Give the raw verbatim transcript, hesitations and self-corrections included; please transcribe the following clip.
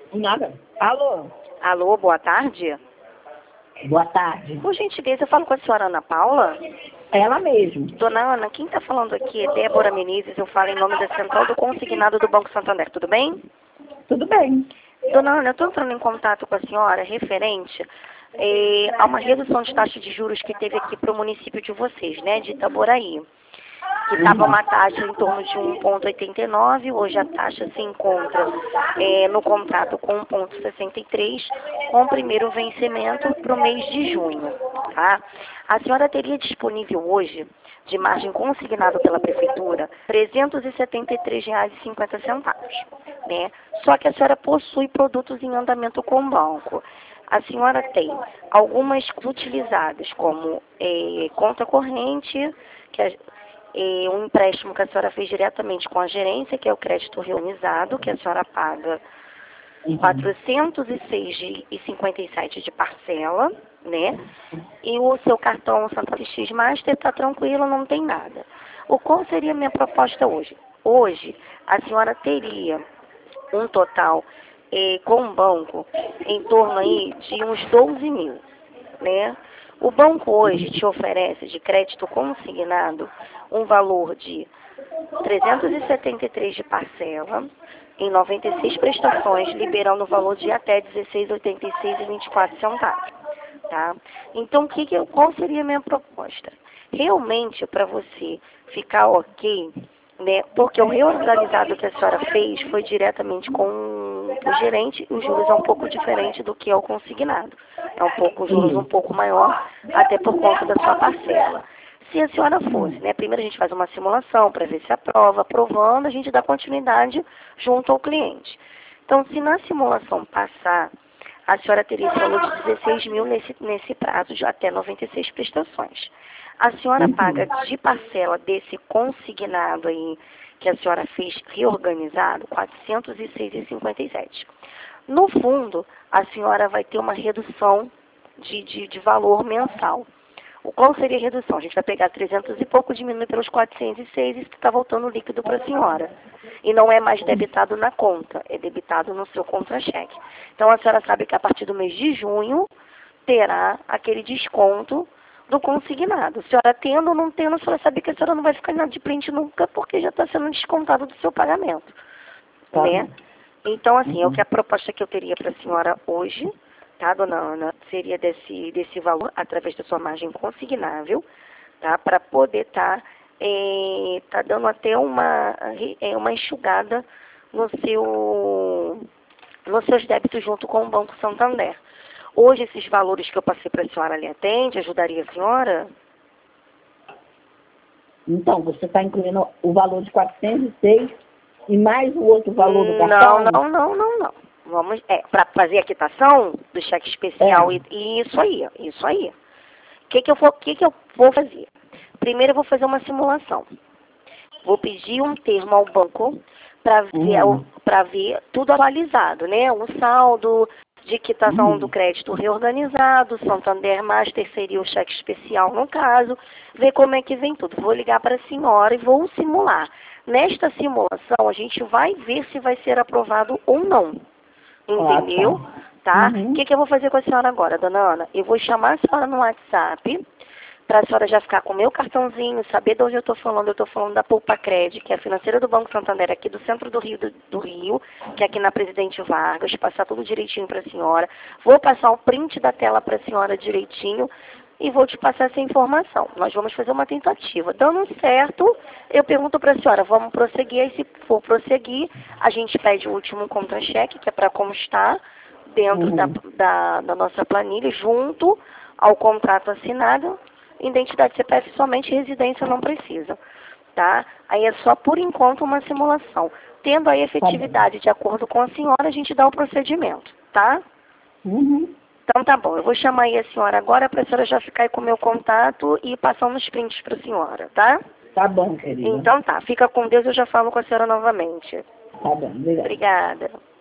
Nada. Alô? Alô, boa tarde. Boa tarde. Por gentileza, eu falo com a senhora Ana Paula. Ela mesmo. Dona Ana, quem está falando aqui é Débora Menezes, eu falo em nome da Central do Consignado do Banco Santander, tudo bem? Tudo bem. Dona Ana, eu estou entrando em contato com a senhora referente eh, a uma redução de taxa de juros que teve aqui para o município de vocês, né, de Itaboraí. Que estava uma taxa em torno de um vírgula oitenta e nove, hoje a taxa se encontra eh, no contrato com um vírgula sessenta e três, com o primeiro vencimento para o mês de junho. Tá? A senhora teria disponível hoje, de margem consignada pela Prefeitura, trezentos e setenta e três reais e cinquenta centavos. Né? Só que a senhora possui produtos em andamento com o banco. A senhora tem algumas utilizadas, como eh, conta corrente, que a E um empréstimo que a senhora fez diretamente com a gerência, que é o crédito reunizado, que a senhora paga quatrocentos e seis reais e cinquenta e sete centavos de parcela, né? E o seu cartão Santa X Master está tranquilo, não tem nada. O qual seria a minha proposta hoje? Hoje, a senhora teria um total eh, com o banco em torno aí de uns doze mil, né? O banco hoje te oferece de crédito consignado um valor de trezentos e setenta e três de parcela, em noventa e seis prestações, liberando o valor de até dezesseis reais e oitenta e seis centavos e vinte e quatro centavos. Tá? Então, que que eu, qual seria a minha proposta? Realmente, para você ficar ok, né? Porque o reorganizado que a senhora fez foi diretamente com o gerente, e os juros é um pouco diferente do que é o consignado. É um pouco, os juros um pouco maior, até por conta da sua parcela. Se a senhora fosse, né, primeiro a gente faz uma simulação para ver se aprova, aprovando, a gente dá continuidade junto ao cliente. Então, se na simulação passar, a senhora teria esse valor de dezesseis mil nesse, nesse prazo de até noventa e seis prestações. A senhora paga de parcela desse consignado aí, que a senhora fez reorganizado, quatrocentos e seis reais e cinquenta e sete centavos. No fundo, a senhora vai ter uma redução de, de, de valor mensal. O qual seria a redução? A gente vai pegar trezentos e pouco, diminuir pelos quatrocentos e seis e está voltando líquido para a senhora. E não é mais debitado na conta, é debitado no seu contra-cheque. Então a senhora sabe que a partir do mês de junho terá aquele desconto do consignado. A senhora tendo ou não tendo, a senhora sabe que a senhora não vai ficar inadimplente nunca, porque já está sendo descontado do seu pagamento. Tá, né? Então, assim, é o que a proposta que eu teria para a senhora hoje, tá, dona Ana, seria desse, desse valor, através da sua margem consignável, tá, para poder estar tá, é, tá dando até uma, é, uma enxugada no seu, nos seus débitos junto com o Banco Santander. Hoje, esses valores que eu passei para a senhora lhe atende, ajudaria a senhora? Então, você está incluindo o valor de quatrocentos e seis e mais o outro valor do cartão? Não, não, não, não, não. Vamos, é, para fazer a quitação do cheque especial, é. e isso aí, isso aí. O que que eu vou, que que eu vou fazer? Primeiro eu vou fazer uma simulação. Vou pedir um termo ao banco para ver, Uhum. para ver tudo atualizado, né? Um saldo de quitação Uhum. do crédito reorganizado, Santander Master seria o cheque especial no caso, ver como é que vem tudo. Vou ligar para a senhora e vou simular. Nesta simulação, a gente vai ver se vai ser aprovado ou não. Entendeu? Ah, Tá? Uhum. O que, que eu vou fazer com a senhora agora, dona Ana? Eu vou chamar a senhora no WhatsApp, para a senhora já ficar com o meu cartãozinho, saber de onde eu estou falando. Eu estou falando da Poupa Cred, que é a financeira do Banco Santander, aqui do centro do Rio, do, do Rio, que é aqui na Presidente Vargas, passar tudo direitinho para a senhora. Vou passar um print da tela para a senhora direitinho e vou te passar essa informação. Nós vamos fazer uma tentativa. Dando certo, eu pergunto para a senhora, vamos prosseguir? Aí, se for prosseguir, a gente pede o último contra-cheque, que é para constar dentro Uhum. da, da, da nossa planilha, junto ao contrato assinado. Identidade C P F somente, residência não precisa, tá? Aí é só por enquanto uma simulação. Tendo a efetividade de acordo com a senhora, a gente dá o procedimento, tá? Uhum. Então tá bom, eu vou chamar aí a senhora agora para a senhora já ficar aí com o meu contato e passar uns prints para a senhora, tá? Tá bom, querida. Então tá, fica com Deus, eu já falo com a senhora novamente. Tá bom, obrigada. Obrigada.